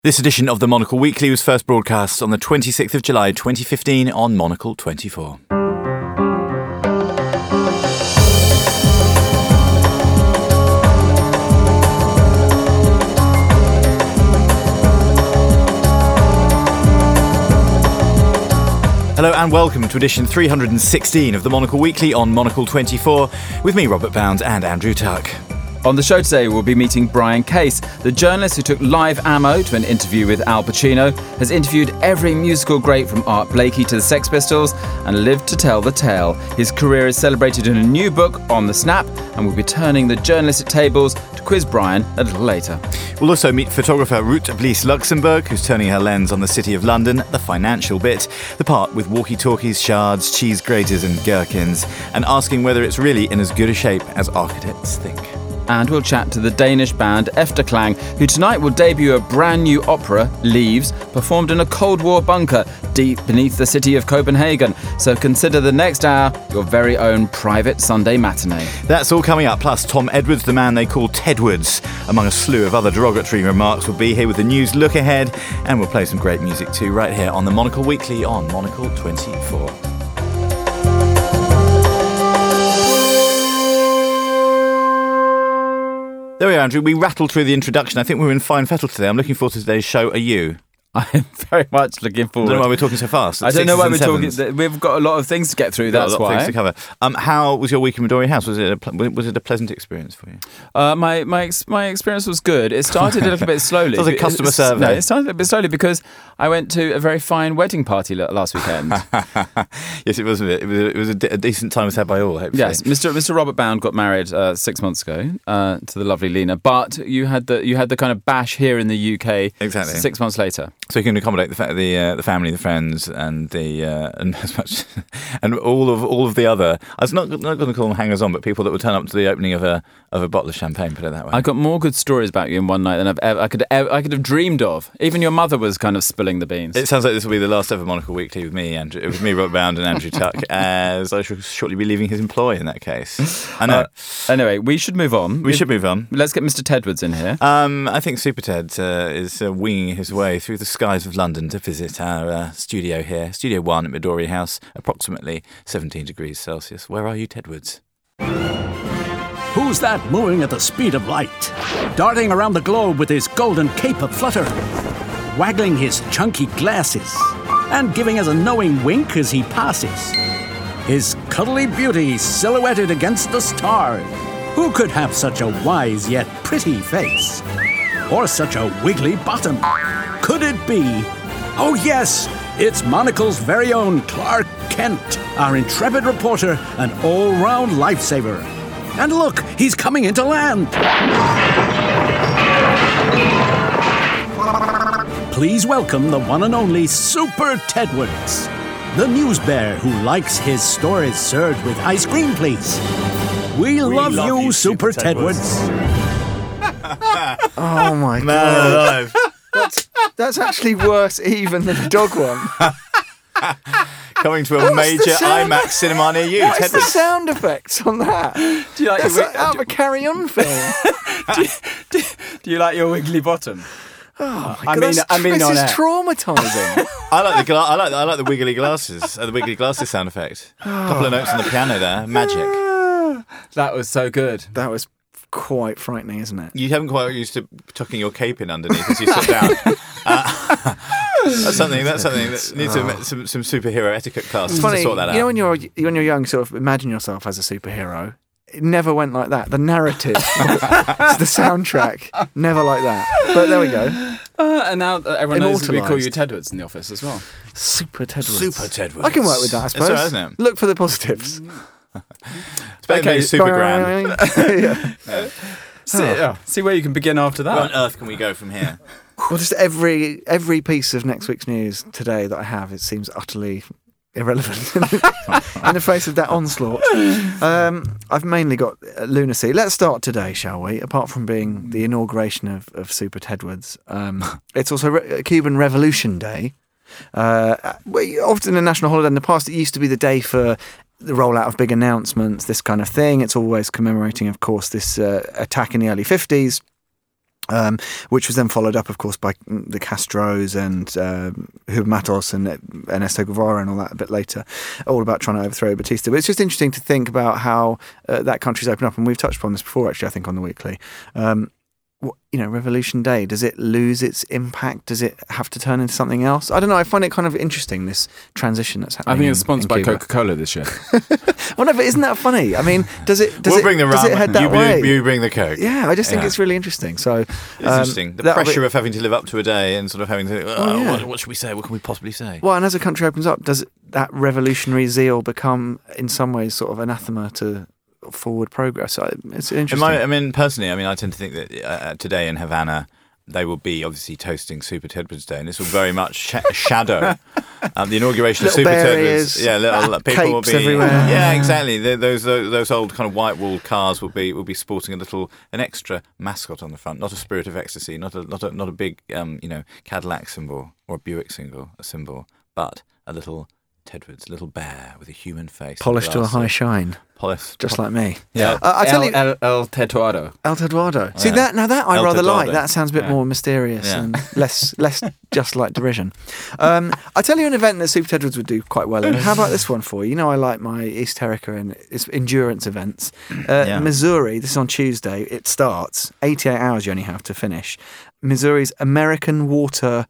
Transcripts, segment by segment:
This edition of the Monocle Weekly was first broadcast on the 26th of July 2015 on Monocle 24. Hello and welcome to edition 316 of the Monocle Weekly on Monocle 24 with me, Robert Bound, and Andrew Tuck. On the show today, we'll be meeting Brian Case, the journalist who took live ammo to an interview with Al Pacino, has interviewed every musical great from Art Blakey to the Sex Pistols, and lived to tell the tale. His career is celebrated in a new book, On the Snap, and we'll be turning the journalistic tables to quiz Brian a little later. We'll also meet photographer Ruth Blies Luxemburg, who's turning her lens on the City of London, the financial bit, the part with walkie-talkies, shards, cheese graters and gherkins, and asking whether it's really in as good a shape as architects think. And we'll chat to the Danish band Efterklang, who tonight will debut a brand new opera, Leaves, performed in a Cold War bunker deep beneath the city of Copenhagen. So consider the next hour your very own private Sunday matinee. That's all coming up, plus Tom Edwards, the man they call Tedwards, among a slew of other derogatory remarks, will be here with the news look ahead, and we'll play some great music too right here on the Monocle Weekly on Monocle 24. There we are, Andrew. We rattled through the introduction. I think we're in fine fettle today. I'm looking forward to today's show. Are you? I'm very much looking forward. I don't know why we're talking so fast. I don't know why we're talking. We've got a lot of things to get through. That's why. Things to cover. How was your week in Midori House? Was it a pleasant experience for you? My experience was good. It started a little bit slowly. It was a customer survey. No, it started a little bit slowly because I went to a very fine wedding party last weekend. Yes, it was. It was a decent time was had by all. Hopefully. Yes, Mr. Robert Bound got married 6 months ago to the lovely Lena. But you had the kind of bash here in the UK. Exactly. 6 months later. So you can accommodate the family, the friends, and and as much and all of the other. I was not going to call them hangers on, but people that would turn up to the opening of a bottle of champagne. Put it that way. I got more good stories about you in one night than I could have dreamed of. Even your mother was kind of spilling the beans. It sounds like this will be the last ever Monocle Weekly with me, Andrew. With me, Robert Bound, and Andrew Tuck, as I shall shortly be leaving his employ in that case. I know. Anyway, we should move on. We should move on. Let's get Mr. Tedwards in here. I think Super Ted is winging his way through the skies of London to visit our studio here, Studio 1 at Midori House, approximately 17 degrees Celsius. Where are you, Tedwards? Who's that moving at the speed of light, darting around the globe with his golden cape aflutter, waggling his chunky glasses, and giving us a knowing wink as he passes? His cuddly beauty silhouetted against the stars. Who could have such a wise yet pretty face? Or such a wiggly bottom? Could it be? Oh yes, it's Monocle's very own Clark Kent, our intrepid reporter and all-round lifesaver. And look, he's coming into land. Please welcome the one and only Super Tedwards, the news bear who likes his stories served with ice cream, please. We love you, Super Tedwards. Oh my God. Man alive. That's actually worse even than the dog one. Coming to a major IMAX cinema near you, What's the Tedwards. sound effects on that? Do you like That's like out of a Carry On film. Do you like your wiggly bottom? Oh my God, I mean this on is air. traumatising. I like the wiggly glasses, the wiggly glasses sound effect. A couple of notes on the piano there, magic. That was so good. That was quite frightening, isn't it? You haven't quite got used to tucking your cape in underneath as you sit down. That's something that needs some superhero etiquette classes It's funny, to sort that out. you know, when you're young, sort of imagine yourself as a superhero. It never went like that. The narrative, the soundtrack, never like that. But there we go. And now everyone knows we call you Immortalised. Tedwards in the office as well. Super Tedwards. Super Tedwards. I can work with that, I suppose. It's all right, isn't it? Look for the positives. It's better than super grand. Yeah. See where you can begin after Where that. on earth can we go from here? Well, just every piece of next week's news today that I have, it seems utterly irrelevant in the face of that onslaught. I've mainly got lunacy. Let's start today, shall we? Apart from being the inauguration of Super Tedwards, it's also Cuban Revolution Day. Often a national holiday. In the past, it used to be the day for the rollout of big announcements, this kind of thing. It's always commemorating, of course, this attack in the early 50s. which was then followed up, of course, by the Castros and Hugo Matos and Ernesto Guevara and all that a bit later, all about trying to overthrow Batista. But it's just interesting to think about how that country's opened up, and we've touched upon this before, actually, I think, on the Weekly. Revolution Day, does it lose its impact? Does it have to turn into something else? I don't know. I find it kind of interesting, this transition that's happening. I think it's sponsored by Cuba. Coca-Cola this year. Well, no, but isn't that funny? I mean, does it bring the rum, head that way? You bring the Coke. Yeah, I just think it's really interesting. So It's interesting. The pressure of having to live up to a day and sort of having to, what should we say? What can we possibly say? Well, and as a country opens up, does that revolutionary zeal become, in some ways, sort of anathema to forward progress? It's interesting. Personally, I tend to think that today in Havana, they will be obviously toasting Super Tedwards Day, and this will very much shadow the inauguration of Super Tedwards. Yeah, little people will be everywhere. Yeah, exactly. Those old kind of white walled cars will be sporting an extra mascot on the front, not a Spirit of Ecstasy, not a big Cadillac symbol or a Buick symbol, but a little Tedwards, little bear with a human face, polished to a high shine. Just like me. Yeah. I tell you, El Tetuado. El Tetuado. See that I El rather Tetuado. like. That sounds a bit more mysterious and less just like derision. I tell you an event that Super Tedwards would do quite well in. How about this one for you? I like my East Terrica and its endurance events. Missouri. This is on Tuesday. It starts 88 hours. You only have to finish. Missouri's American Water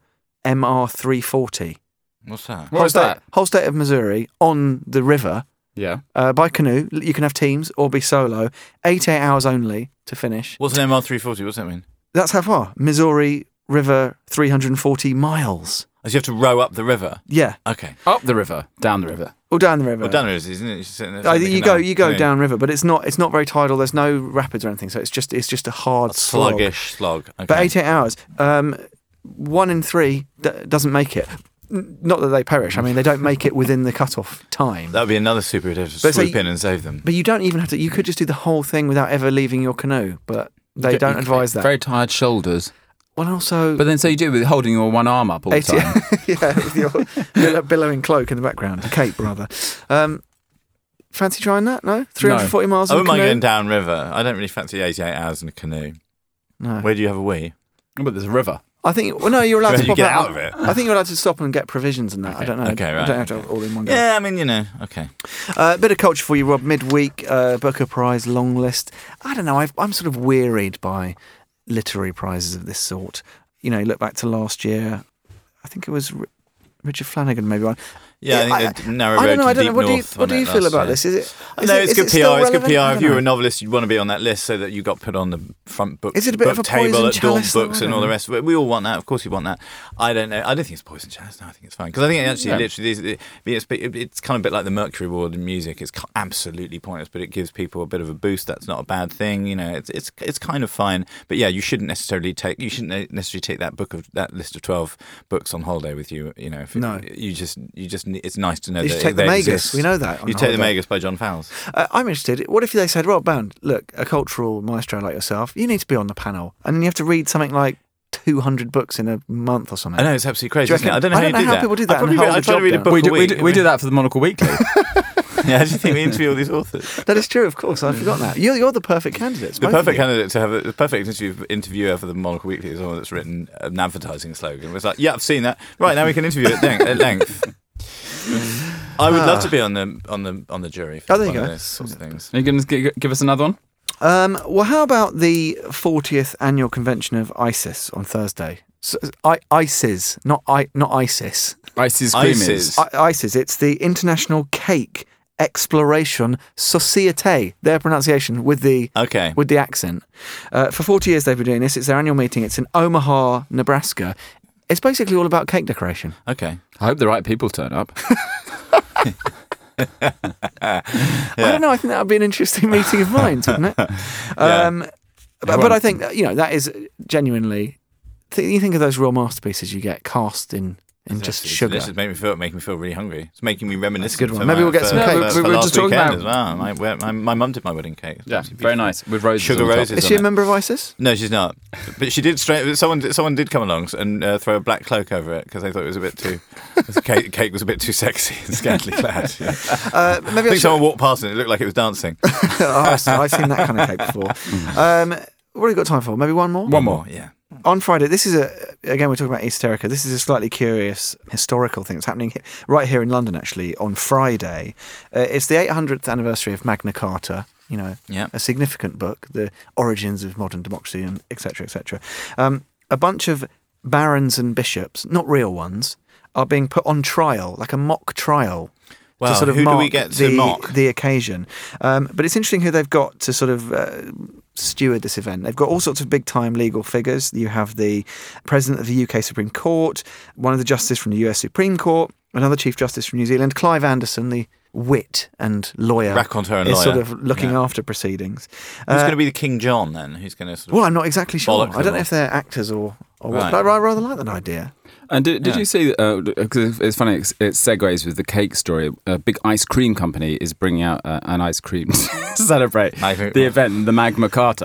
MR340. What's that? What's that? Whole state of Missouri on the river. Yeah. By canoe. You can have teams or be solo. 88 hours only to finish. What's an MR340? What's that mean? That's how far. Missouri River, 340 miles. So you have to row up the river? Yeah. Okay. Up the river, down the river. Or down the river. Well, down the river, isn't it? You're just sitting there you go down river, but it's not very tidal. There's no rapids or anything, so it's just a hard sluggish slog. Okay. But 88 hours. 1 in 3 doesn't make it. Not that they perish. They don't make it within the cut-off time. That would be another Super to swoop in and save them. But you don't even have to. You could just do the whole thing without ever leaving your canoe. But they don't advise that. Very tired shoulders. Well, also. But then, so you do it with holding your one arm up all the time. Yeah, with your billowing cloak in the background, a cape rather. Fancy trying that? No, 340 miles. I wouldn't mind going down river. I don't really fancy 88 hours in a canoe. No. Where do you have a wee? But there's a river. I think. Well, no, you're allowed to get out of it. I think you're allowed to stop and get provisions and that. Okay. I don't know. Okay, right. I don't have to have it all in one go. Yeah, okay. A bit of culture for you, Rob. Midweek Booker Prize long list. I don't know. I'm sort of wearied by literary prizes of this sort. Look back to last year. I think it was Richard Flanagan, maybe one. Yeah, I think the Narrow Road to Deep North. What do you feel about this? It's good PR. It's good PR. If you were a novelist, you'd want to be on that list so that you got put on the front book. Is it a bit of a table at Dawn chalice, Books and all the rest of it? We all want that. Of course, you want that. I don't know. I don't think it's poison chalice. No, I think it's fine because I think it actually, literally, it's kind of a bit like the Mercury Award in music. It's absolutely pointless, but it gives people a bit of a boost. That's not a bad thing. It's kind of fine. But yeah, you shouldn't necessarily take that list of 12 books on holiday with you. You just it's nice to know. You take the Magus. We know that. You take the Magus by John Fowles. I'm interested. What if they said, Rob Bound, look, a cultural maestro like yourself, you need to be on the panel, and then you have to read something like 200 books in a month or something. I know, it's absolutely crazy, isn't it? I don't know how people do that. I try to read a book a week. We do that for the Monocle Weekly. Yeah, how do you think we interview all these authors? That is true, of course. I've forgotten that. You're the perfect candidate. The perfect candidate to have the perfect interviewer for the Monocle Weekly is someone that's written an advertising slogan. It's like, yeah, I've seen that. Right, now we can interview it at length. I would love to be on the jury for there you go. Those sorts of things. Are you going to give us another one? Well, how about the 40th annual convention of ISIS on Thursday? So, ISIS, not ISIS. ISIS. ISIS. It's the International Cake Exploration Société. Their pronunciation with the accent. For 40 years they've been doing this. It's their annual meeting. It's in Omaha, Nebraska. It's basically all about cake decoration. Okay. I hope the right people turn up. I don't know. I think that would be an interesting meeting of minds, wouldn't it? But I think that is genuinely. You think of those real masterpieces you get cast in just sugar. This is making me feel really hungry. It's making me reminiscent. Good one. Maybe we'll get some cake. We were just talking about as well. My mum did my wedding cake. Yeah, very nice with roses. Sugar roses. Is she a member of ISIS? No, she's not. But she did. Someone did come along and throw a black cloak over it because they thought it was a bit too. The cake was a bit too sexy and scantily clad. Yeah. I think someone walked past and it looked like it was dancing. I've seen that kind of cake before. What have we got time for? Maybe one more? One more, yeah. On Friday, this is again, we're talking about Esoterica. This is a slightly curious historical thing that's happening right here in London, actually, on Friday. It's the 800th anniversary of Magna Carta, a significant book, the origins of modern democracy, and et cetera, et cetera. A bunch of barons and bishops, not real ones, are being put on trial, like a mock trial. Well, to sort of who mark do we get to mock? The occasion. But it's interesting who they've got to sort of steward this event. They've got all sorts of big-time legal figures. You have the President of the UK Supreme Court, one of the justices from the US Supreme Court, another Chief Justice from New Zealand, Clive Anderson, the wit and lawyer, raconteur and is lawyer, sort of looking after proceedings. Who's going to be the King John then? Who's going to sort of... Well, I'm not exactly sure. I don't know them if they're actors or what, Right. but I rather like that idea. And did you see, because it's funny, it segues with the cake story, a big ice cream company is bringing out an ice cream to celebrate the event, the Magna Carta.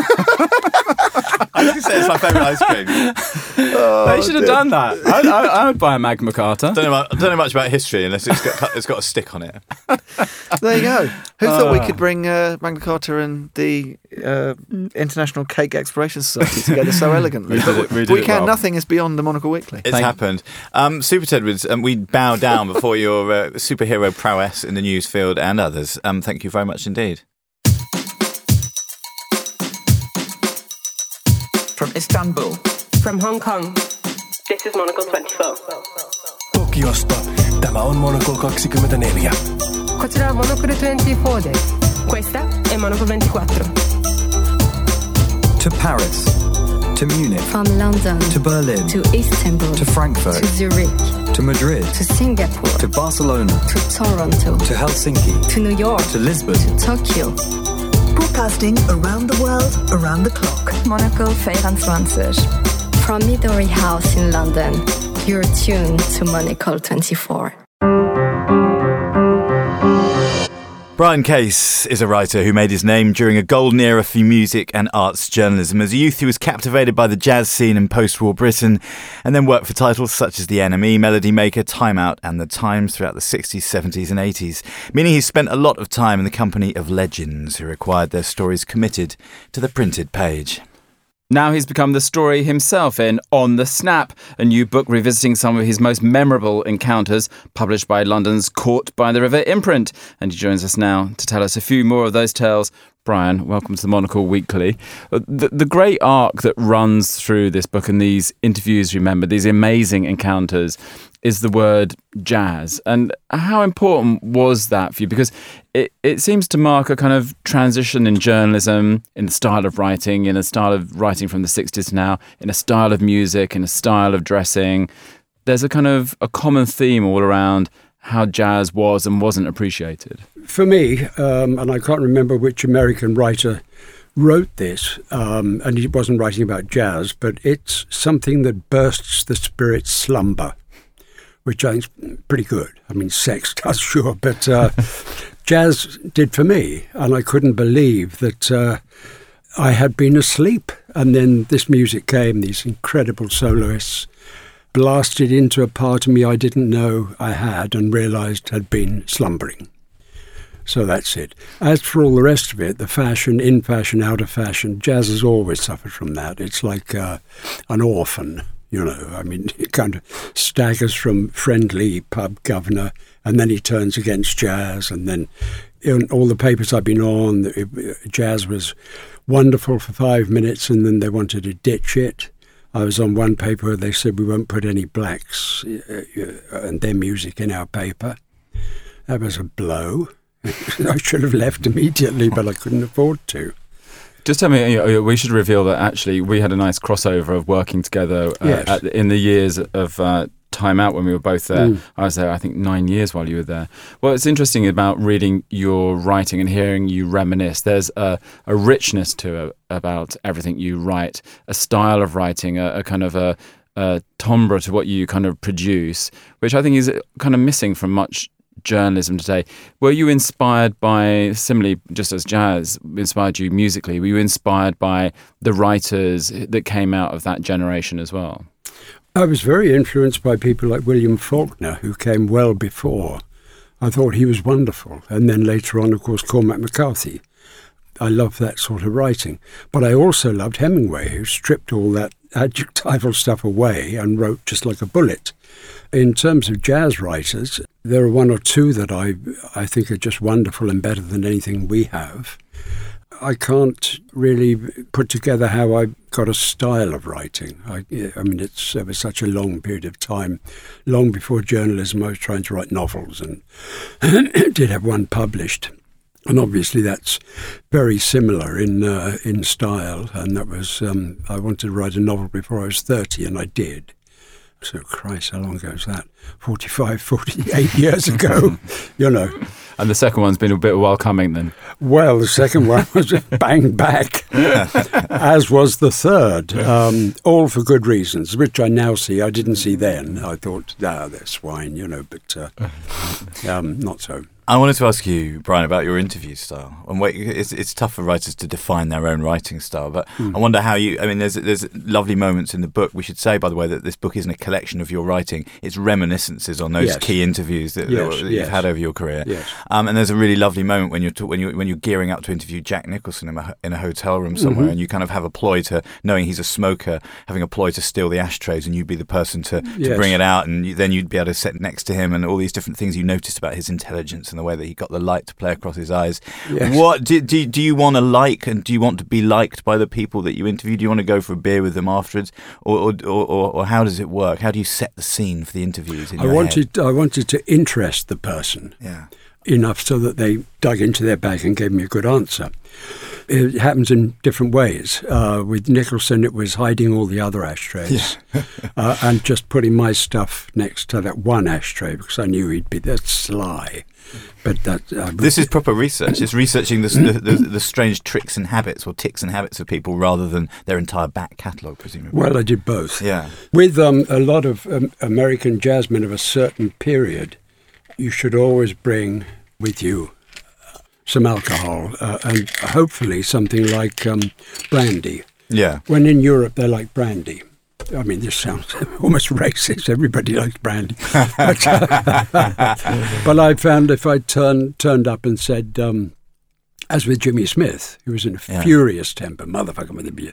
I did say it's my favourite ice cream. They should have done that. I would buy a Magna Carta. I don't know much about history unless it's got a stick on it. There you go. Who thought we could bring Magna Carta and the International Cake Exploration Society together so elegantly? We did it can. well. Nothing is beyond the Monocle Weekly. It's happened. Super Tedwards, we bow down before your superhero prowess in the news field and others. Thank you very much indeed. From Istanbul. From Hong Kong. This is Monocle 24. Tokiosta. Tämä on Monocle 24. こちらは Monocle 24 です。Questa è Monocle 24. To Paris. To Munich. From London To Berlin. to Istanbul To Frankfurt. to Zurich To Madrid. to Singapore To Barcelona. to Toronto To Helsinki. to New York To Lisbon. to Tokyo. Broadcasting around the world, around the clock. Monocle 24. From Midori House in London, you're tuned to Monocle 24. Brian Case is a writer who made his name during a golden era for music and arts journalism. As a youth, he was captivated by the jazz scene in post-war Britain and then worked for titles such as The NME, Melody Maker, Time Out and The Times throughout the 60s, 70s and 80s, meaning he spent a lot of time in the company of legends who required their stories committed to the printed page. Now he's become the story himself in On the Snap, a new book revisiting some of his most memorable encounters, published by London's Caught by the River imprint. And he joins us now to tell us a few more of those tales. Brian, welcome to the Monocle Weekly. The great arc that runs through this book and these interviews, remember, these amazing encounters, is the word jazz. And how important was that for you? Because it seems to mark a kind of transition in journalism, in the style of writing, in a style of writing from the 60s to now, in a style of music, in a style of dressing. There's a kind of a common theme all around how jazz was and wasn't appreciated. For me, and I can't remember which American writer wrote this, and he wasn't writing about jazz, but it's something that bursts the spirit's slumber, which I think is pretty good. I mean, sex does, sure, but jazz did for me, and I couldn't believe that I had been asleep, and then this music came, these incredible soloists, blasted into a part of me I didn't know I had and realised had been slumbering. So that's it. As for all the rest of it, the fashion, in fashion, out of fashion, jazz has always suffered from that. It's like an orphan, you know. I mean, it kind of staggers from friendly pub governor, and then he turns against jazz. And then in all the papers I've been on, jazz was wonderful for 5 minutes, and then they wanted to ditch it. I was on one paper where they said we won't put any blacks and their music in our paper. That was a blow. I should have left immediately, but I couldn't afford to. Just tell me, we should reveal that actually we had a nice crossover of working together Yes. in the years of Time Out when we were both there. I was there, I think, 9 years while you were there. Well, it's interesting about reading your writing and hearing you reminisce. There's a richness to it about everything you write, a style of writing, a kind of a timbre to what you kind of produce, which I think is kind of missing from much journalism today. Were you inspired by, similarly, just as jazz inspired you musically, were you inspired by the writers that came out of that generation as well? I was very influenced by people like William Faulkner, who came well before. I thought he was wonderful. And then later on, of course, Cormac McCarthy. I love that sort of writing. But I also loved Hemingway, who stripped all that adjectival stuff away and wrote just like a bullet. In terms of jazz writers, there are one or two that I think are just wonderful and better than anything we have. I can't really put together how I got a style of writing. I mean, it's over such a long period of time, long before journalism. I was trying to write novels and did have one published. And obviously that's very similar in style. And that was, I wanted to write a novel before I was 30, and I did. So, Christ, how long ago was that? 45, 48 years ago, you know. And the second one's been a bit while coming then? Well, the second one was bang back, as was the third, all for good reasons, which I now see. I didn't see then. I thought, they're swine, you know, but not so. I wanted to ask you, Brian, about your interview style. And it's tough for writers to define their own writing style, but I wonder how you... I mean, there's lovely moments in the book. We should say, by the way, that this book isn't a collection of your writing. It's reminiscences on those key interviews that you've had over your career. Yes. And there's a really lovely moment when you're gearing up to interview Jack Nicholson in a hotel room somewhere, and you kind of have a ploy to, knowing he's a smoker, having a ploy to steal the ashtrays, and you'd be the person to bring it out, and then you'd be able to sit next to him, and all these different things you noticed about his intelligence and the way that he got the light to play across his eyes. Yes. What do you want to like, and do you want to be liked by the people that you interview? Do you want to go for a beer with them afterwards, or how does it work? How do you set the scene for the interviews in your head? I wanted to interest the person enough so that they dug into their bag and gave me a good answer. It happens in different ways. With Nicholson, it was hiding all the other ashtrays and just putting my stuff next to that one ashtray because I knew he'd be that sly. But this is proper research. It's researching the strange tricks and habits or tics and habits of people rather than their entire back catalogue, presumably. Well, I did both. Yeah. With a lot of American jazzmen of a certain period, you should always bring with you some alcohol and hopefully something like brandy. Yeah. When in Europe, they like brandy. I mean, this sounds almost racist. Everybody likes brandy. But I found if I turned up and said, as with Jimmy Smith, who was in a furious temper, motherfucker with a beer,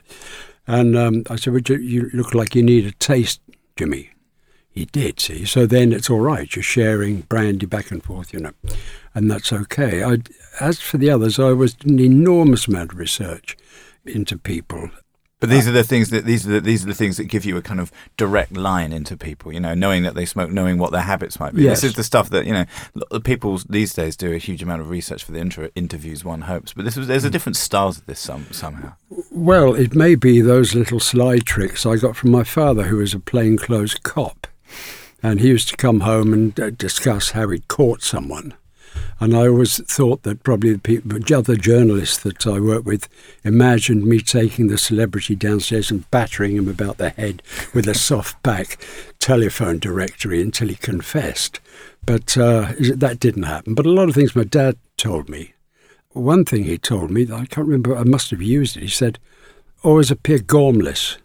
and I said, well, you look like you need a taste, Jimmy. He did, see. So then it's all right. You're sharing brandy back and forth, you know, and that's okay. As for the others, I was an enormous amount of research into people. But these are the things that give you a kind of direct line into people, you know, knowing that they smoke, knowing what their habits might be. Yes. This is the stuff that, you know, people these days do a huge amount of research for the interviews, one hopes. But there's a different styles of this somehow. Well, it may be those little slide tricks I got from my father, who was a plainclothes cop. And he used to come home and discuss how he'd caught someone. And I always thought that probably the other journalists that I worked with imagined me taking the celebrity downstairs and battering him about the head with a soft pack telephone directory until he confessed. But that didn't happen. But a lot of things my dad told me. One thing he told me, I can't remember, I must have used it. He said, always appear gormless.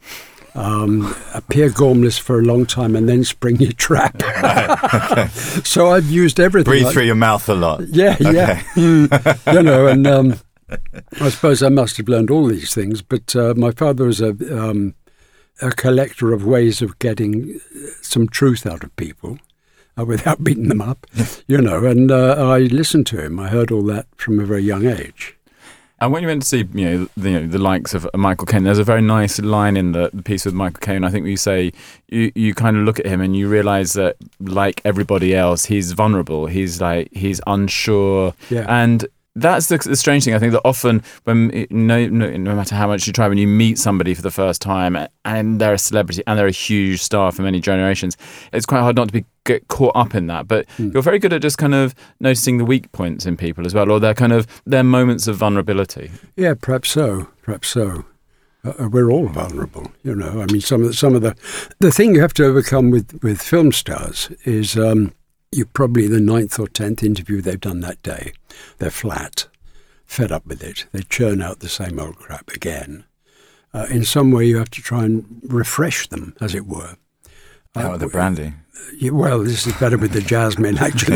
Appear gormless for a long time and then spring your trap. Okay. So I've used everything. Breathe through your mouth a lot. Yeah, okay. You know, and I suppose I must have learned all these things, but my father was a collector of ways of getting some truth out of people without beating them up, you know, and I listened to him. I heard all that from a very young age. And when you went to see, the likes of Michael Caine, there's a very nice line in the piece with Michael Caine. I think you say you kind of look at him and you realise that, like everybody else, he's vulnerable. He's unsure, and that's the strange thing. I think that often when no matter how much you try, when you meet somebody for the first time and they're a celebrity and they're a huge star for many generations, it's quite hard not to get caught up in that. But you're very good at just kind of noticing the weak points in people as well, or their moments of vulnerability. Yeah, perhaps so. We're all vulnerable, you know. I mean, some of the thing you have to overcome with film stars is you're probably the 9th or 10th interview they've done that day. They're flat, fed up with it. They churn out the same old crap again. In some way, you have to try and refresh them, as it were. How with the brandy? Yeah, well, this is better with the jazz men, actually.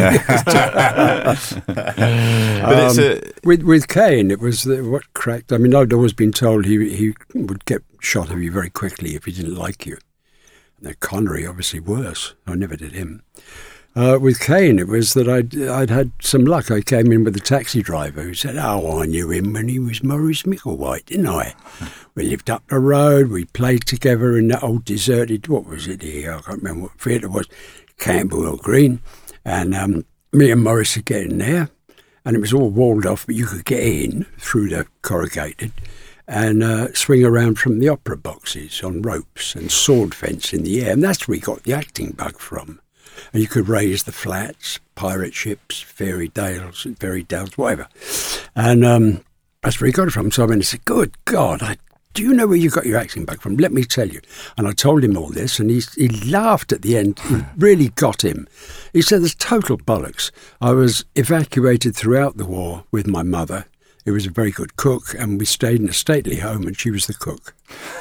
With Kane, it was what cracked. I mean, I'd always been told he would get shot of you very quickly if he didn't like you. And Connery, obviously, worse. I never did him. With Kane, it was that I'd had some luck. I came in with a taxi driver who said, "Oh, I knew him when he was Maurice Micklewhite, didn't I? We lived up the road. We played together in that old deserted, what was it here? I can't remember what theatre it was, Camberwell Green. And me and Maurice would get in there, and it was all walled off, but you could get in through the corrugated and swing around from the opera boxes on ropes and sword fence in the air. And that's where we got the acting bug from. And you could raise the flats, pirate ships, fairy dales, whatever. And that's where he got it from. So I went and said, "Good God, do you know where you got your acting bug from? Let me tell you." And I told him all this, and he laughed at the end. It really got him. He said, "There's total bollocks. I was evacuated throughout the war with my mother, who was a very good cook, and we stayed in a stately home, and she was the cook."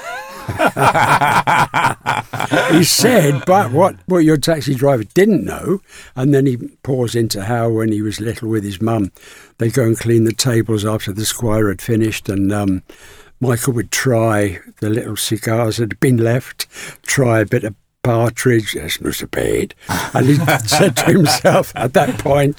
He said, "But what your taxi driver didn't know," and then he pours into how when he was little with his mum, they go and clean the tables after the squire had finished, and Michael would try the little cigars that had been left, try a bit of partridge, that's not so bad. And he said to himself at that point,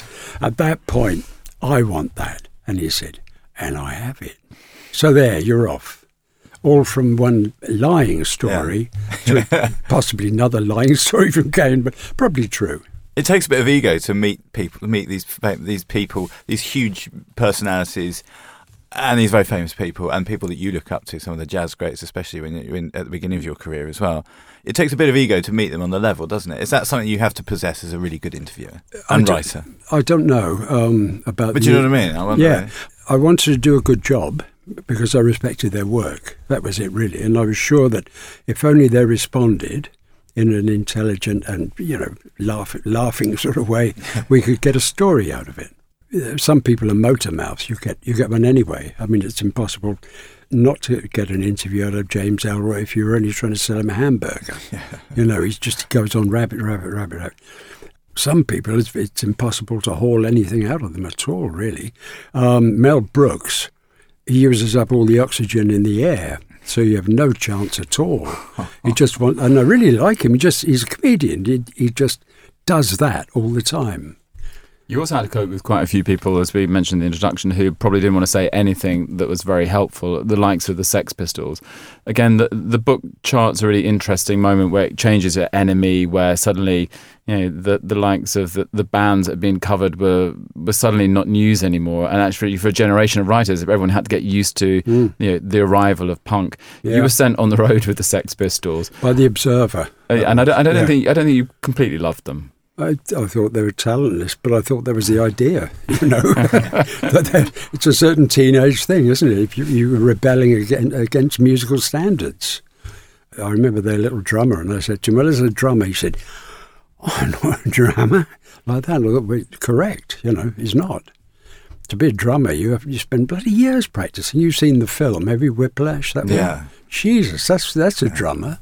"I want that." And he said, "And I have it." So there, you're off. All from one lying story to possibly another lying story from Kane, but probably true. It takes a bit of ego to meet these people, these huge personalities, and these very famous people, and people that you look up to, some of the jazz greats, especially when you're at the beginning of your career as well. It takes a bit of ego to meet them on the level, doesn't it? Is that something you have to possess as a really good interviewer and writer? I don't know about. But do you know what I mean? I wanted to do a good job, because I respected their work. That was it, really. And I was sure that if only they responded in an intelligent and, laughing sort of way, we could get a story out of it. Some people are motor mouths. You get one anyway. I mean, it's impossible not to get an interview out of James Ellroy if you're only trying to sell him a hamburger. He just goes on rabbit. Some people, it's impossible to haul anything out of them at all, really. Mel Brooks, he uses up all the oxygen in the air, so you have no chance at all. And I really like him. He's a comedian. He just does that all the time. You also had to cope with quite a few people, as we mentioned in the introduction, who probably didn't want to say anything that was very helpful, the likes of the Sex Pistols. Again, the book charts a really interesting moment where it changes at Enemy, where suddenly the likes of the bands that had been covered were suddenly not news anymore. And actually, for a generation of writers, everyone had to get used to the arrival of punk. Yeah. You were sent on the road with the Sex Pistols by the Observer, and I don't think you completely loved them. I thought they were talentless, but I thought that was the idea, It's a certain teenage thing, isn't it? If you were rebelling against musical standards. I remember their little drummer, and I said to him, "Well, as a drummer," he said, "Oh, I'm not a drummer." Like that. I thought, well, correct, he's not. To be a drummer, you spend bloody years practicing. You've seen the film, Heavy Whiplash? That one? Jesus, that's a drummer.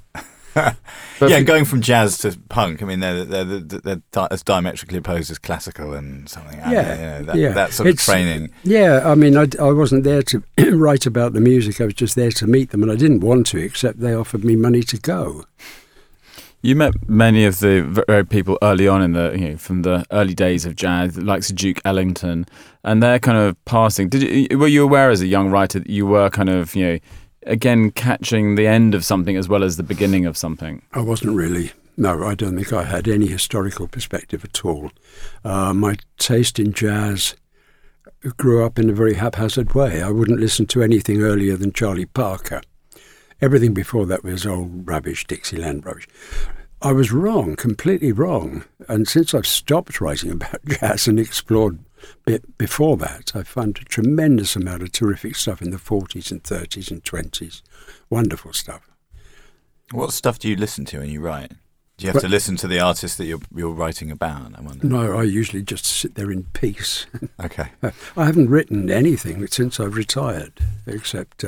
Going from jazz to punk. I mean, they're as diametrically opposed as classical and something. That sort of training. Yeah, I mean, I wasn't there to write about the music. I was just there to meet them, and I didn't want to, except they offered me money to go. You met many of the very people early on from the early days of jazz, like Duke Ellington, and they're kind of passing. Were you aware as a young writer that you were kind of again catching the end of something as well as the beginning of something? I wasn't really. No, I don't think I had any historical perspective at all. My taste in jazz grew up in a very haphazard way. I wouldn't listen to anything earlier than Charlie Parker. Everything before that was old rubbish, Dixieland rubbish. I was wrong, completely wrong. And since I've stopped writing about jazz and explored bit before that, I found a tremendous amount of terrific stuff in the 40s and 30s and 20s. Wonderful stuff. What stuff do you listen to when you write? Do you have to listen to the artist that you're writing about? I wonder. No, I usually just sit there in peace. Okay. I haven't written anything since I've retired, except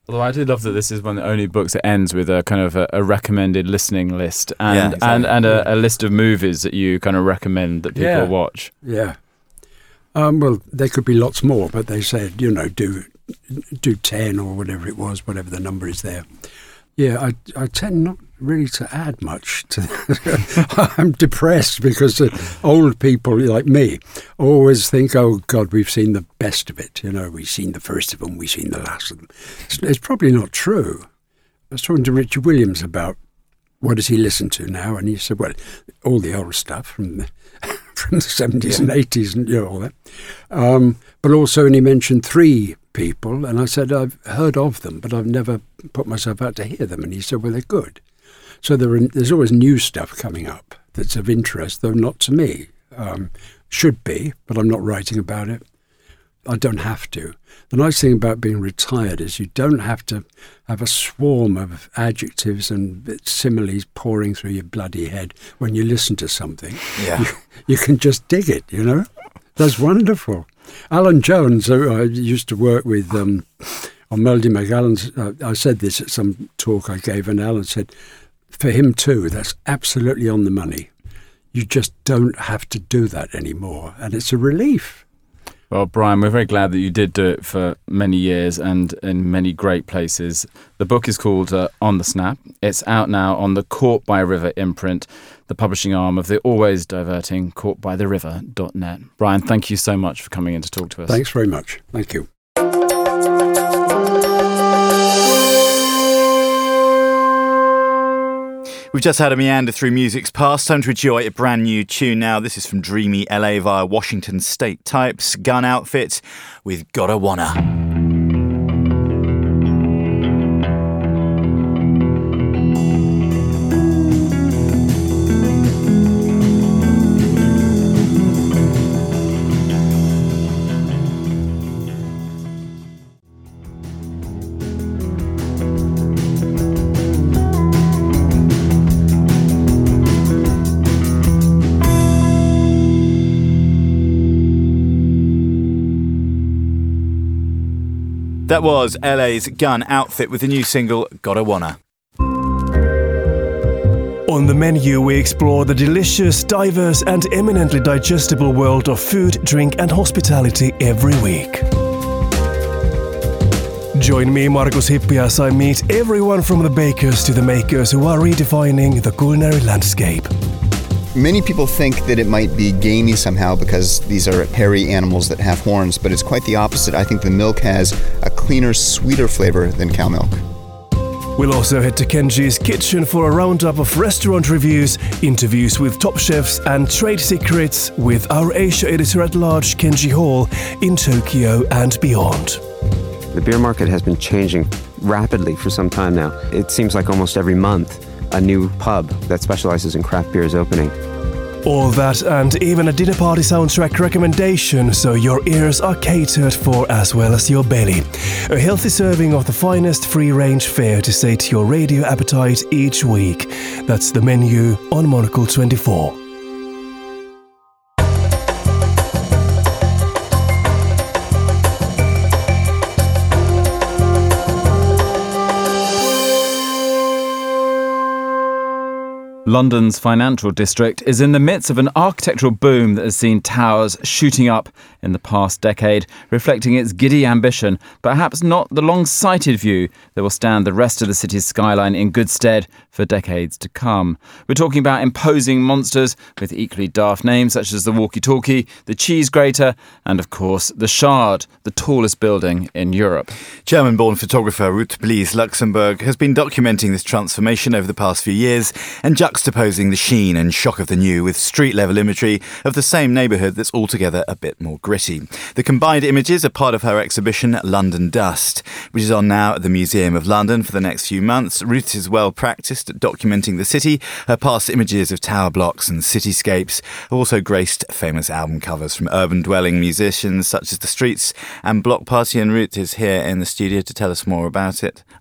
Although I do love that this is one of the only books that ends with a kind of a recommended listening list and a list of movies that you kind of recommend that people watch. Yeah. Well, there could be lots more, but they said, do 10 or whatever it was, whatever the number is there. Yeah, I tend not really to add much to that. I'm depressed because old people like me always think, oh, God, we've seen the best of it. We've seen the first of them, we've seen the last of them. It's probably not true. I was talking to Richard Williams about what does he listen to now, and he said, well, all the old stuff from the 70s and 80s and all that. But also, and he mentioned 3 people, and I said, I've heard of them, but I've never put myself out to hear them. And he said, well, they're good. So there's always new stuff coming up that's of interest, though not to me. Should be, but I'm not writing about it. I don't have to. The nice thing about being retired is you don't have to have a swarm of adjectives and similes pouring through your bloody head when you listen to something. Yeah. You can just dig it, That's wonderful. Alan Jones, who I used to work with on Melody McAllen's, I said this at some talk I gave, and Alan said, for him too, that's absolutely on the money. You just don't have to do that anymore, and it's a relief. Well, Brian, we're very glad that you did do it for many years and in many great places. The book is called On the Snap. It's out now on the Caught by River imprint, the publishing arm of the always diverting caughtbytheriver.net. Brian, thank you so much for coming in to talk to us. Thanks very much. Thank you. We've just had a meander through music's past. Time to enjoy a brand new tune now. This is from Dreamy LA via Washington State Types, Gun Outfit with Gotta Wanna. That was LA's Gun Outfit with the new single, Gotta Wanna. On the menu, we explore the delicious, diverse and eminently digestible world of food, drink and hospitality every week. Join me, Markus Hippi, as I meet everyone from the bakers to the makers who are redefining the culinary landscape. Many people think that it might be gamey somehow because these are hairy animals that have horns, but it's quite the opposite. I think the milk has a cleaner, sweeter flavor than cow milk. We'll also head to Kenji's kitchen for a roundup of restaurant reviews, interviews with top chefs and trade secrets with our Asia editor-at-large Kenji Hall in Tokyo and beyond. The beer market has been changing rapidly for some time now. It seems like almost every month a new pub that specializes in craft beer is opening. All that and even a dinner party soundtrack recommendation, so your ears are catered for as well as your belly. A healthy serving of the finest free-range fare to sate your radio appetite each week. That's the menu on Monocle 24. London's financial district is in the midst of an architectural boom that has seen towers shooting up in the past decade, reflecting its giddy ambition, perhaps not the long-sighted view that will stand the rest of the city's skyline in good stead for decades to come. We're talking about imposing monsters with equally daft names such as the Walkie-Talkie, the Cheese Grater, and of course the Shard, the tallest building in Europe. German-born photographer Ruth Blies Luxemburg has been documenting this transformation over the past few years and juxtaposing the sheen and shock of the new with street-level imagery of the same neighbourhood that's altogether a bit more gritty. The combined images are part of her exhibition London Dust, which is on now at the Museum of London for the next few months. Ruth is well practised at documenting the city. Her past images of tower blocks and cityscapes have also graced famous album covers from urban-dwelling musicians such as The Streets and Block Party, and Ruth is here in the studio to tell us more about it.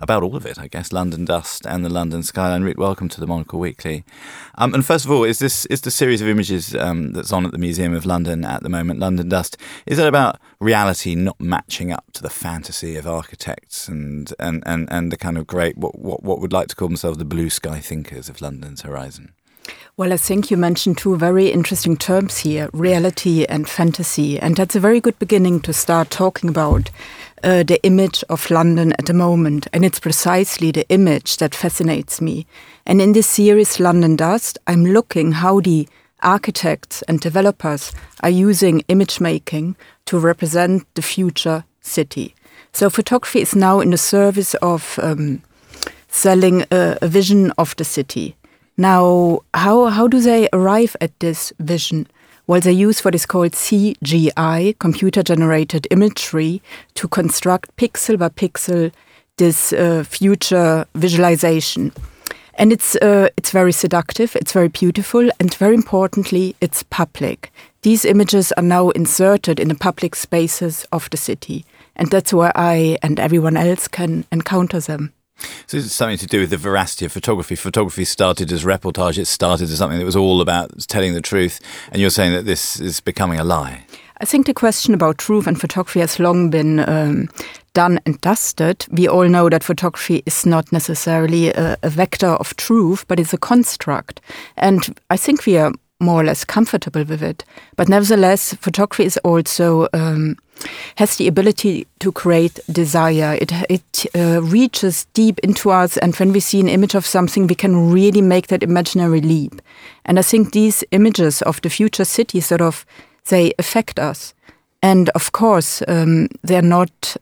about all of it, I guess, London dust and the London skyline. Ruth, welcome to the Monocle Weekly. And first of all, is the series of images that's on at the Museum of London at the moment, London dust, is it about reality not matching up to the fantasy of architects and the kind of great, what would like to call themselves the blue sky thinkers of London's horizon? Well, I think you mentioned two very interesting terms here, reality and fantasy. And that's a very good beginning to start talking about the image of London at the moment. And it's precisely the image that fascinates me. And in this series, London Dust, I'm looking how the architects and developers are using image making to represent the future city. So photography is now in the service of selling a vision of the city. Now, how do they arrive at this vision? Well, they use what is called CGI, computer-generated imagery, to construct pixel by pixel this future visualization. And it's very seductive, it's very beautiful, and very importantly, it's public. These images are now inserted in the public spaces of the city. And that's where I and everyone else can encounter them. So it's something to do with the veracity of photography. Photography started as reportage. It started as something that was all about telling the truth. And you're saying that this is becoming a lie. I think the question about truth and photography has long been done and dusted. We all know that photography is not necessarily a vector of truth, but it's a construct. And I think we are more or less comfortable with it. But nevertheless, photography is also has the ability to create desire. It reaches deep into us, and when we see an image of something, we can really make that imaginary leap. And I think these images of the future city they affect us. And of course, they're not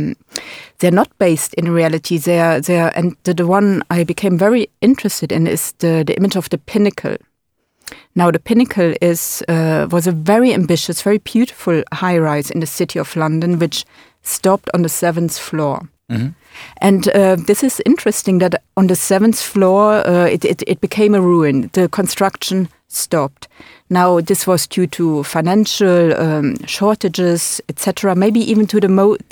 based in reality. And the one I became very interested in is the image of the Pinnacle. Now, the Pinnacle was a very ambitious, very beautiful high-rise in the city of London, which stopped on the 7th floor. Mm-hmm. And this is interesting that on the 7th floor, it became a ruin. The construction stopped. Now, this was due to financial shortages, etc. Maybe even to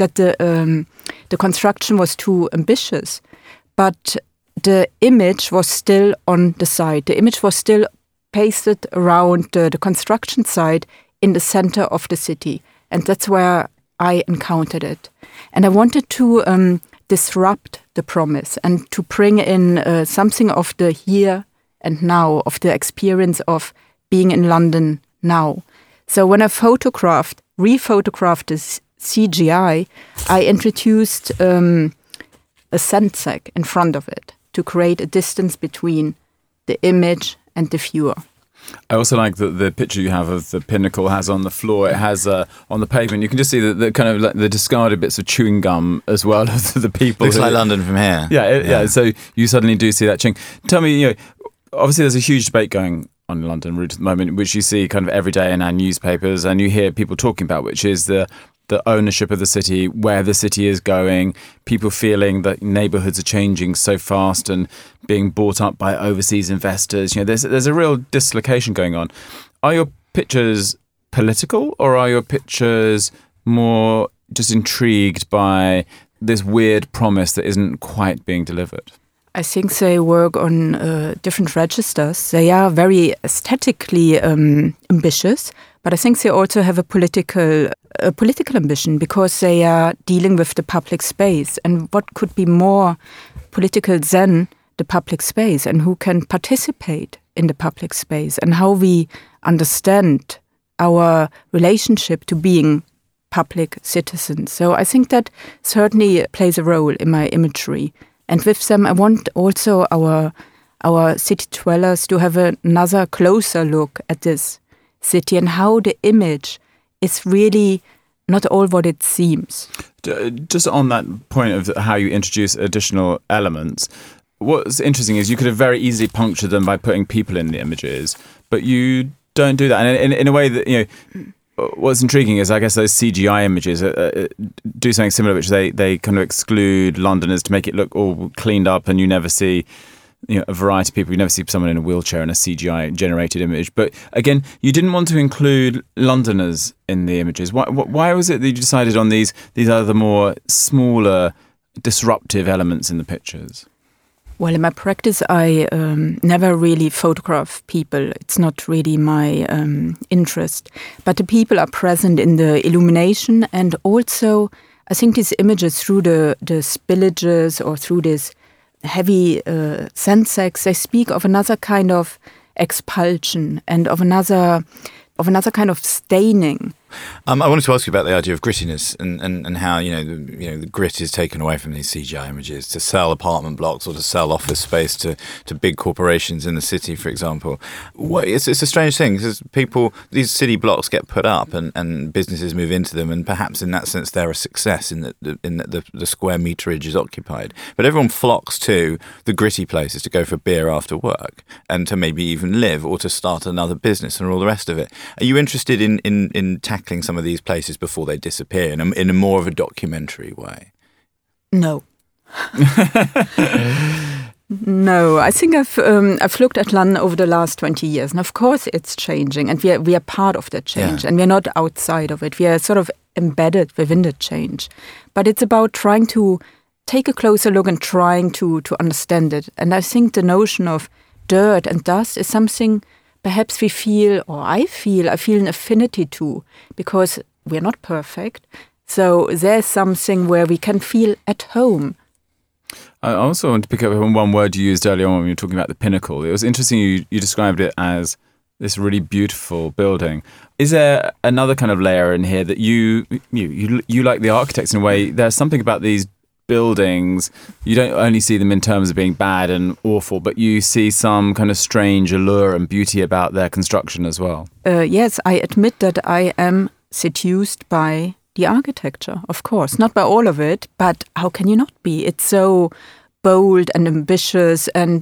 the construction was too ambitious. But the image was still on the side. The image was still pasted around the construction site in the center of the city. And that's where I encountered it. And I wanted to disrupt the promise and to bring in something of the here and now, of the experience of being in London now. So when I rephotographed this CGI, I introduced a scent sack in front of it to create a distance between the image and the viewer. I also like the picture you have of the Pinnacle has on the floor. It has on the pavement. You can just see the kind of like the discarded bits of chewing gum as well as the people. Looks like London from here. Yeah. So you suddenly do see that chewing. Tell me, obviously there's a huge debate going on in London Route at the moment, which you see kind of every day in our newspapers, and you hear people talking about, which is the ownership of the city, where the city is going, people feeling that neighbourhoods are changing so fast and being bought up by overseas investors. There's a real dislocation going on. Are your pictures political, or are your pictures more just intrigued by this weird promise that isn't quite being delivered? I think they work on different registers. They are very aesthetically ambitious, but I think they also have a political ambition, because they are dealing with the public space. And what could be more political than the public space, and who can participate in the public space, and how we understand our relationship to being public citizens. So I think that certainly plays a role in my imagery. And with them, I want also our city dwellers to have another closer look at this city and how the image is really not all what it seems. Just on that point of how you introduce additional elements, what's interesting is you could have very easily punctured them by putting people in the images, but you don't do that. And in a way that, what's intriguing is, I guess, those CGI images do something similar, which they kind of exclude Londoners to make it look all cleaned up, and you never see a variety of people. You never see someone in a wheelchair in a CGI generated image. But again, you didn't want to include Londoners in the images. Why was it that you decided on these other more smaller disruptive elements in the pictures? Well, in my practice, I never really photograph people. It's not really my interest. But the people are present in the illumination, and also I think these images through the spillages or through this heavy sensex, they speak of another kind of expulsion and of another kind of staining. I wanted to ask you about the idea of grittiness and how the grit is taken away from these CGI images to sell apartment blocks or to sell office space to big corporations in the city, for example. It's a strange thing because these city blocks get put up and businesses move into them, and perhaps in that sense they're a success in that the square meterage is occupied. But everyone flocks to the gritty places to go for beer after work and to maybe even live or to start another business and all the rest of it. Are you interested in tackling some of these places before they disappear in a more of a documentary way? No. No, I think I've looked at London over the last 20 years, and of course it's changing, and we are part of that change, and we are not outside of it. We are sort of embedded within the change. But it's about trying to take a closer look and trying to understand it. And I think the notion of dirt and dust is something perhaps we feel, or I feel an affinity to, because we're not perfect. So there's something where we can feel at home. I also want to pick up on one word you used earlier on when you were talking about the pinnacle. It was interesting you described it as this really beautiful building. Is there another kind of layer in here that you like the architects in a way? There's something about these buildings, you don't only see them in terms of being bad and awful, but you see some kind of strange allure and beauty about their construction as well. Yes, I admit that I am seduced by the architecture, of course. Not by all of it, but how can you not be? It's so bold and ambitious, and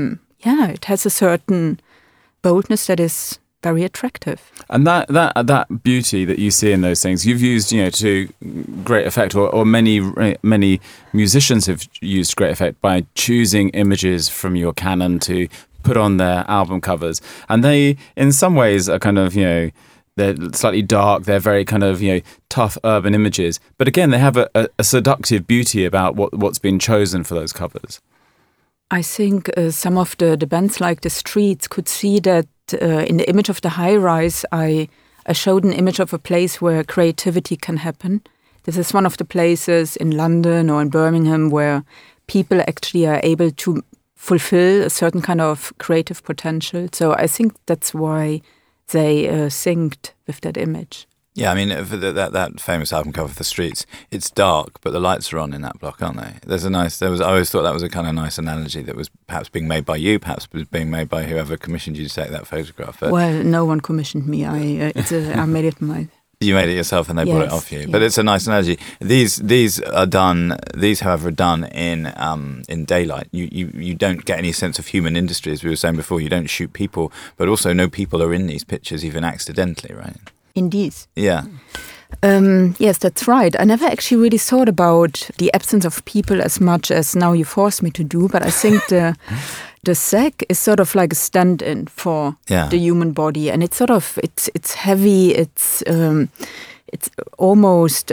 it has a certain boldness that is very attractive. And that beauty that you see in those things, you've used, to great effect, or many musicians have used great effect by choosing images from your canon to put on their album covers. And they, in some ways, are kind of, they're slightly dark, they're very kind of, tough urban images. But again, they have a seductive beauty about what's been chosen for those covers. I think some of the bands like The Streets could see that in the image of the high-rise, I showed an image of a place where creativity can happen. This is one of the places in London or in Birmingham where people actually are able to fulfill a certain kind of creative potential. So I think that's why they synced with that image. Yeah, I mean, for that famous album cover for The Streets, it's dark, but the lights are on in that block, aren't they? I always thought that was a kind of nice analogy that was perhaps being made by you, perhaps was being made by whoever commissioned you to take that photograph. But well, no one commissioned me. I made it myself. You made it yourself, and they brought it off you. Yes. But it's a nice analogy. These, however, are done in daylight. You don't get any sense of human industry, as we were saying before. You don't shoot people, but also no people are in these pictures, even accidentally, right? Indeed. Yeah. Yes, that's right. I never actually really thought about the absence of people as much as now you force me to do, but I think the sack is sort of like a stand-in for the human body, and it's sort of it's heavy, it's almost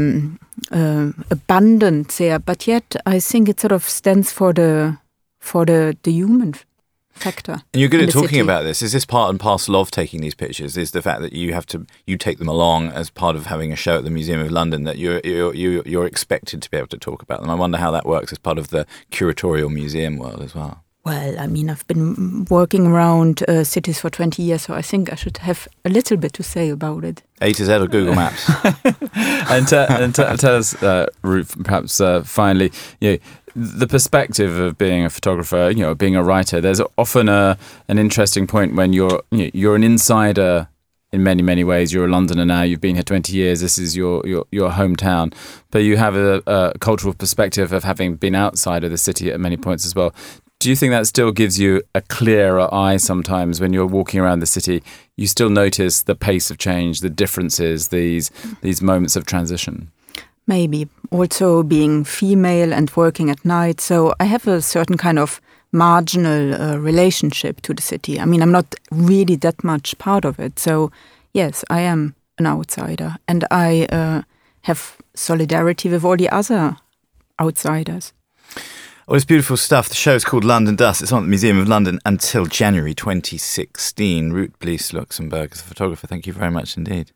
abundant there, but yet I think it sort of stands for the human factor. And you're good at talking about this. Is this part and parcel of taking these pictures? Is the fact that you take them along as part of having a show at the Museum of London, that you're expected to be able to talk about them? I wonder how that works as part of the curatorial museum world as well. Well, I mean, I've been working around cities for 20 years, so I think I should have a little bit to say about it. A to Z of Google Maps. and tell us, Ruth, perhaps finally, the perspective of being a photographer, being a writer. There's often an interesting point when you're an insider in many, many ways. You're a Londoner now. You've been here 20 years. This is your hometown. But you have a cultural perspective of having been outside of the city at many points as well. Do you think that still gives you a clearer eye sometimes when you're walking around the city? You still notice the pace of change, the differences, these moments of transition? Maybe. Also being female and working at night. So I have a certain kind of marginal relationship to the city. I mean, I'm not really that much part of it. So yes, I am an outsider. And I have solidarity with all the other outsiders. Well, it's beautiful stuff. The show is called London Dust. It's on at the Museum of London until January 2016. Ruth Blies Luxemburg is a photographer. Thank you very much indeed.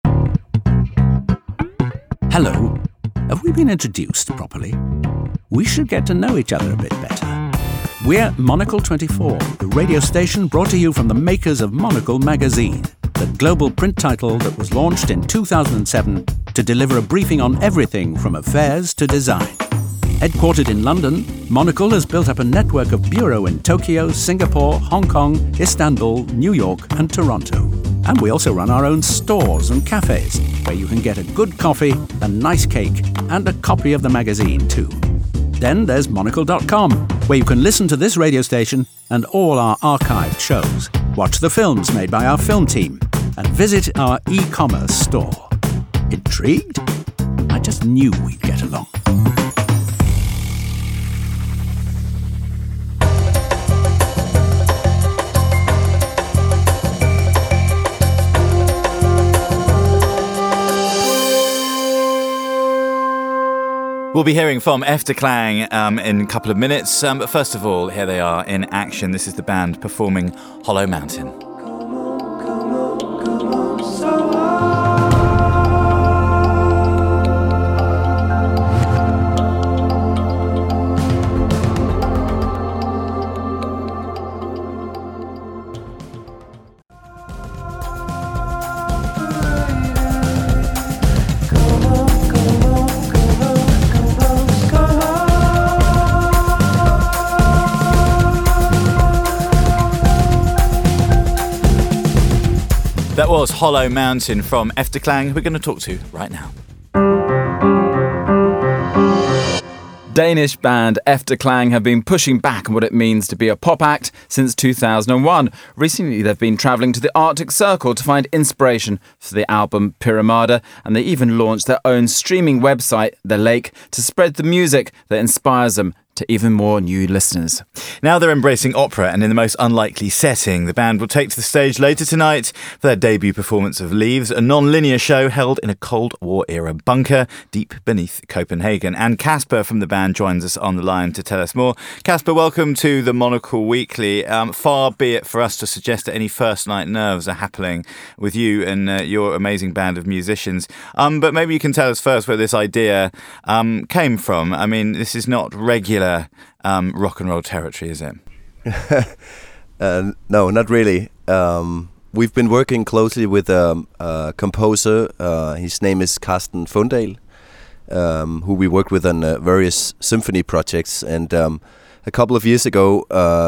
Hello. Have we been introduced properly? We should get to know each other a bit better. We're Monocle 24, the radio station brought to you from the makers of Monocle magazine, the global print title that was launched in 2007 to deliver a briefing on everything from affairs to design. Headquartered in London, Monocle has built up a network of bureaux in Tokyo, Singapore, Hong Kong, Istanbul, New York and Toronto. And we also run our own stores and cafes, where you can get a good coffee, a nice cake and a copy of the magazine too. Then there's monocle.com, where you can listen to this radio station and all our archived shows, watch the films made by our film team and visit our e-commerce store. Intrigued? I just knew we'd get along. We'll be hearing from Efterklang in a couple of minutes. But first of all, here they are in action. This is the band performing Hollow Mountain. That was Hollow Mountain from Efterklang, who we're going to talk to right now. Danish band Efterklang have been pushing back on what it means to be a pop act since 2001. Recently, they've been travelling to the Arctic Circle to find inspiration for the album Pyramada, and they even launched their own streaming website, The Lake, to spread the music that inspires them to even more new listeners. Now they're embracing opera, and in the most unlikely setting. The band will take to the stage later tonight for their debut performance of Leaves, a non-linear show held in a Cold War-era bunker deep beneath Copenhagen. And Casper from the band joins us on the line to tell us more. Casper, welcome to the Monocle Weekly. Far be it for us to suggest that any first-night nerves are happening with you and your amazing band of musicians. But maybe you can tell us first where this idea came from. I mean, this is not regular rock and roll territory, is it? No, not really. We've been working closely with a composer. His name is Carsten Fundahl, who we worked with on various symphony projects. And a couple of years ago,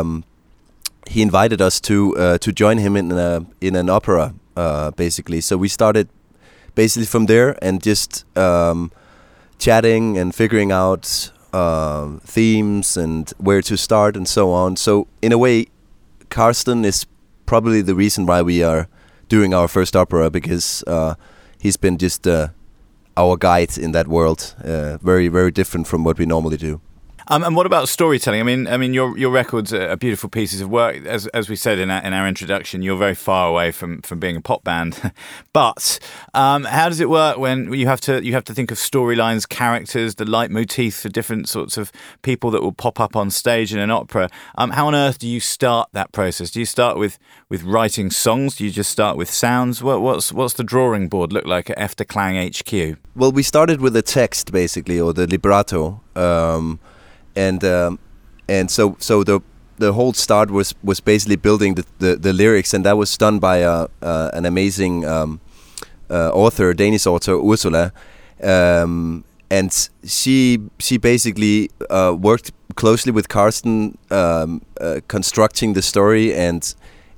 he invited us to join him in an opera, basically. So we started basically from there and just chatting and figuring out themes and where to start and so on. So in a way, Carsten is probably the reason why we are doing our first opera, because he's been just our guide in that world. Very, very different from what we normally do. And what about storytelling? I mean, your records are beautiful pieces of work. As we said in our introduction, you're very far away from being a pop band. But how does it work when you have to think of storylines, characters, the leitmotif for different sorts of people that will pop up on stage in an opera? How on earth do you start that process? Do you start with writing songs? Do you just start with sounds? What's the drawing board look like at Efterklang HQ? Well, we started with the text basically, or the libretto. And so the whole start was basically building the lyrics, and that was done by an amazing author, Danish author Ursula, and she basically worked closely with Carsten, constructing the story and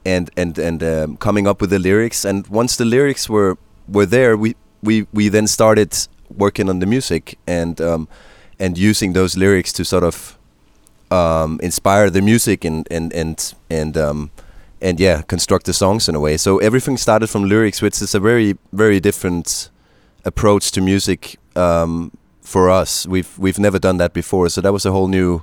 coming up with the lyrics. And once the lyrics were there, we then started working on the music and using those lyrics to sort of inspire the music and construct the songs in a way. So everything started from lyrics, which is a very, very different approach to music for us. We've never done that before, so that was a whole new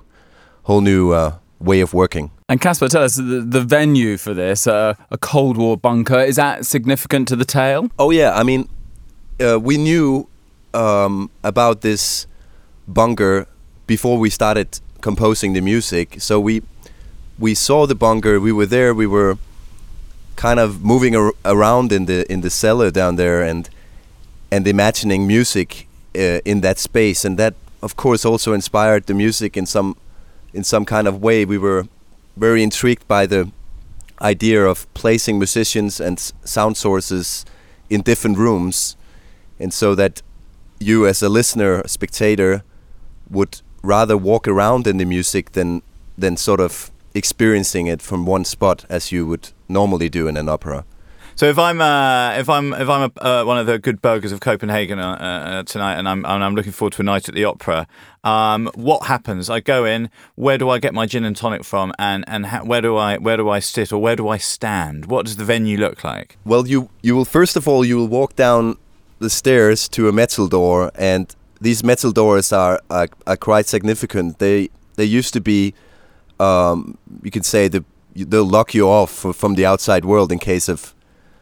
way of working. And Casper, tell us, the venue for this, a Cold War bunker, is that significant to the tale? Oh yeah, I mean, we knew about this bunker before we started composing the music. So we saw the bunker. We were there. We were kind of moving around in the cellar down there and imagining music in that space, and that of course also inspired the music in some kind of way. We were very intrigued by the idea of placing musicians and sound sources in different rooms, and so that you as a listener, a spectator, would rather walk around in the music than sort of experiencing it from one spot as you would normally do in an opera. So if I'm one of the good burgers of Copenhagen tonight, and I'm looking forward to a night at the opera, what happens? I go in. Where do I get my gin and tonic from? And where do I sit, or where do I stand? What does the venue look like? Well, you will first of all walk down the stairs to a metal door, and these metal doors are quite significant. They used to be, you could say, they'll lock you off from the outside world in case of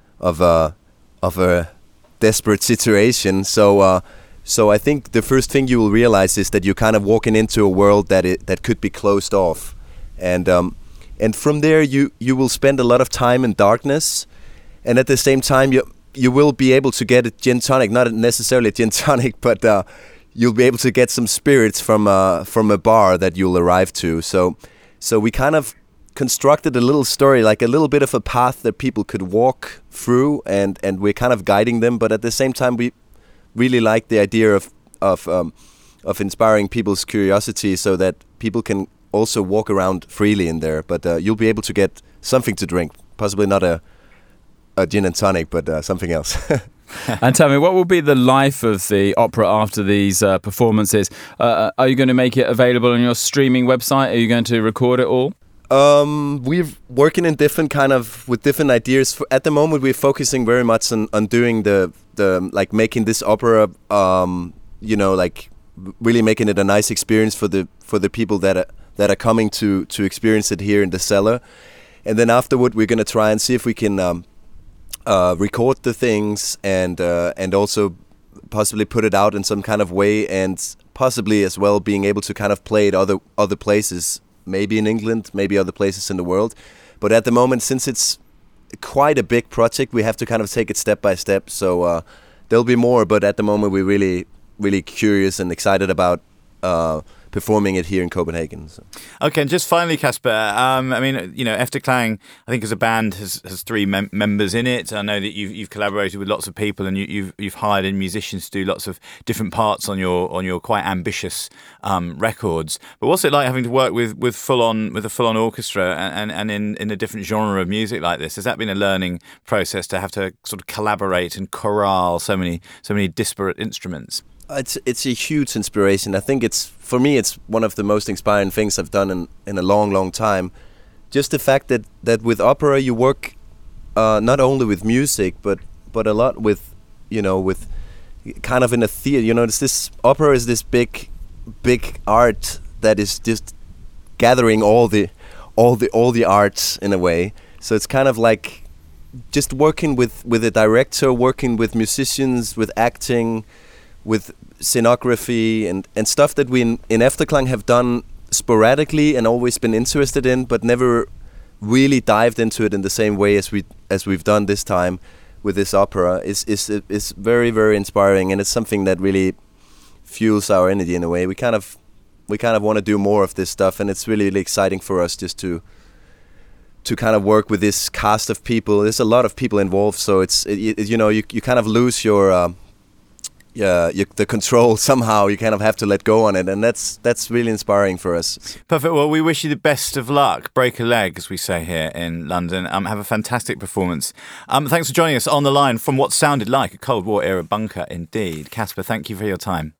a desperate situation. So I think the first thing you will realize is that you're kind of walking into a world that could be closed off, and from there you will spend a lot of time in darkness, and at the same time you will be able to get a gin tonic, not necessarily a gin tonic, but you'll be able to get some spirits from a bar that you'll arrive to. So we kind of constructed a little story, like a little bit of a path that people could walk through, and we're kind of guiding them. But at the same time, we really like the idea of inspiring people's curiosity, so that people can also walk around freely in there. But you'll be able to get something to drink, possibly not a gin and tonic, but something else. And tell me, what will be the life of the opera after these performances? Are you going to make it available on your streaming website? Are you going to record it all? We're working in with different ideas. At the moment, we're focusing very much on doing the making this opera, like really making it a nice experience for the people that are coming to experience it here in the cellar. And then afterward, we're going to try and see if we can record the things and also possibly put it out in some kind of way, and possibly as well being able to kind of play it other places. Maybe in England, maybe other places in the world. But at the moment, since it's quite a big project, we have to kind of take it step by step. So there'll be more, but at the moment we're really, really curious and excited about performing it here in Copenhagen. So. Okay, and just finally, Kasper, Efterklang, I think as a band has three members in it. I know that you've collaborated with lots of people, and you've hired in musicians to do lots of different parts on your quite ambitious records. But what's it like having to work with a full on orchestra and in a different genre of music like this? Has that been a learning process to have to sort of collaborate and chorale so many disparate instruments? It's a huge inspiration. I think for me it's one of the most inspiring things I've done in a long time. Just the fact that with opera you work not only with music but a lot with kind of in a theater. This opera is this big art that is just gathering all the arts in a way. So it's kind of like just working with a director, working with musicians, with acting, with scenography and stuff that we in Efterklang have done sporadically and always been interested in, but never really dived into it in the same way as we've done this time with this opera. Is very, very inspiring, and it's something that really fuels our energy in a way. We kind of want to do more of this stuff, and it's really, really exciting for us just to kind of work with this cast of people. There's a lot of people involved, so you kind of lose the control somehow. You kind of have to let go on it, and that's really inspiring for us. Perfect. Well, we wish you the best of luck. Break a leg, as we say here in London. Have a fantastic performance. Thanks for joining us on the line from what sounded like a Cold War era bunker indeed. Kasper, thank you for your time.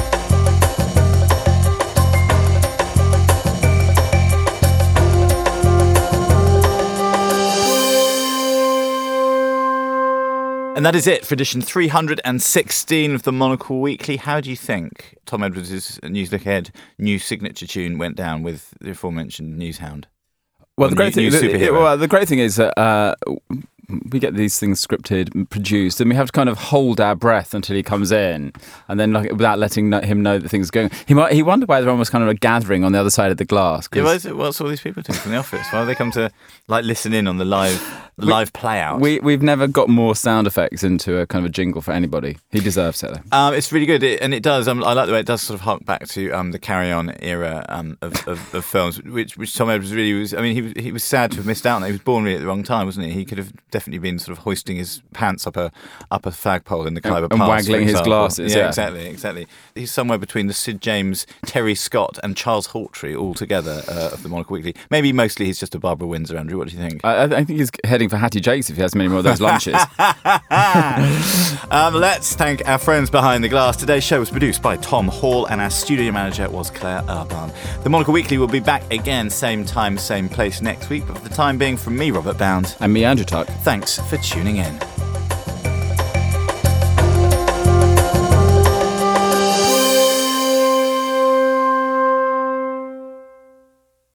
And that is it for edition 316 of the Monocle Weekly. How do you think Tom Edwards' News Look Ahead new signature tune went down with the aforementioned Newshound? Well, the great thing is that we get these things scripted and produced, and we have to kind of hold our breath until he comes in, and then without letting him know that things are going. He wondered why there was kind of a gathering on the other side of the glass. Yeah, what's all these people doing from the office? Why do they come to listen in on the live play out? We've never got more sound effects into a kind of a jingle for anybody. He deserves it, though. It's really good, and it does. I like the way it does sort of hark back to the Carry On era of films, which Tom Edwards really was. I mean, he was sad to have missed out on it. He was born really at the wrong time, wasn't he? He could have definitely been sort of hoisting his pants up a flagpole in the Khyber Pass, and waggling his glasses. Yeah, exactly. He's somewhere between the Sid James, Terry Scott, and Charles Hawtrey all together of the Monocle Weekly. Maybe mostly he's just a Barbara Windsor. Andrew, what do you think? I think he's heading for Hattie Jakes if he has many more of those lunches. Let's thank our friends behind the glass. Today's show was produced by Tom Hall, and our studio manager was Claire Urban. The Monocle Weekly will be back again, same time, same place next week. But for the time being, from me, Robert Bound. And me, Andrew Tuck. Thanks for tuning in.